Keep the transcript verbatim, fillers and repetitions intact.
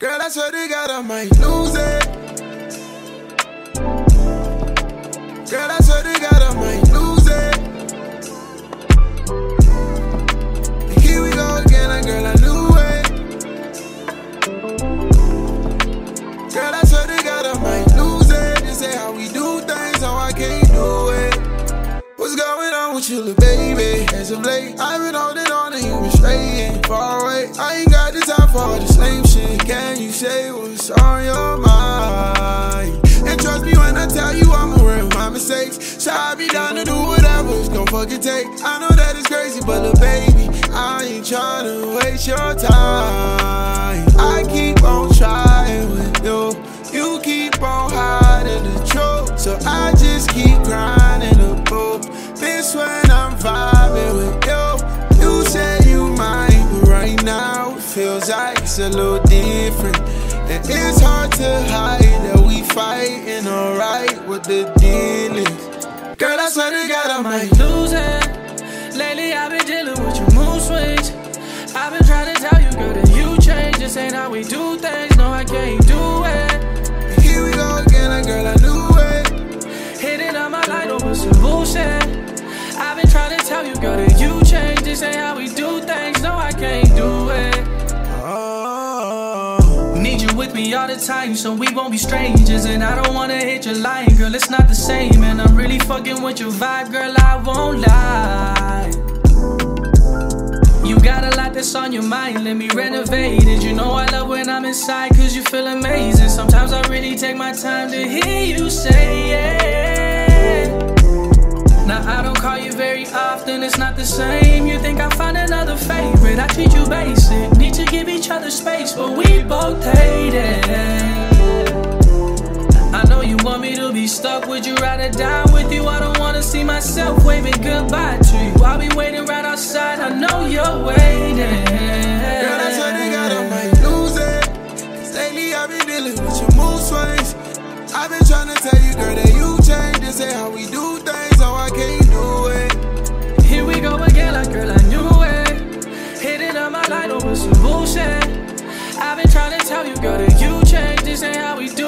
Girl, I swear to God I might lose it. Girl, I swear to God I might lose it. And here we go again, and girl, I knew it. Girl, I swear to God I might lose it. This ain't how we do things, so I can't do it. What's going on with you, little baby? As of late, I've been holding on to you, been straying far away. I ain't got the time for all this lame shit. Can you say what's on your mind? And trust me when I tell you I'm aware of my mistakes. So I'll be down to do whatever it's gon' fucking take. I know that it's crazy, but little baby, I ain't tryna waste your time. I keep on trying with you. You keep on hiding the truth. So I just keep grinding the book. This when I'm vibing with you. You say you mine, but right now it feels like it's a little different. And it's hard to hide that we fighting alright what the deal is. Girl, I swear to God I might lose it. Lately I've been dealing with your mood swings. I've been trying to tell you, girl, that you changed. This ain't how we do things, no I can't do it. And here we go again, and girl, I knew it. Hitting on my line over some bullshit. I've been trying to tell you, girl, that you changed. This ain't how we do things, no I can't do it. Oh. Need you with me all the time, so we won't be strangers. And I don't wanna hit your line, girl, it's not the same. And I'm really fucking with your vibe, girl, I won't lie. You got a lot that's on your mind, let me renovate it. You know I love when I'm inside, cause you feel amazing. Sometimes I really take my time to hear you say it. Now I don't call you very often, it's not the same. You think I found another favorite, I treat you basic. Need to give each other space, but we both hate it. I know you want me to be stuck, would you rather die with you? I don't wanna see myself waving goodbye to you. I'll be waiting right outside, I know you're waiting. Girl, I swear to God I might lose it. Cause lately I've been dealing with your mood swings. I've been trying to tell you, girl, that you changed. This ain't how we do things, so I can't do it. Here we go again, like girl, I knew it. Hitting on my line over some bullshit. I've been trying to tell you, girl, that you changed. This ain't how we do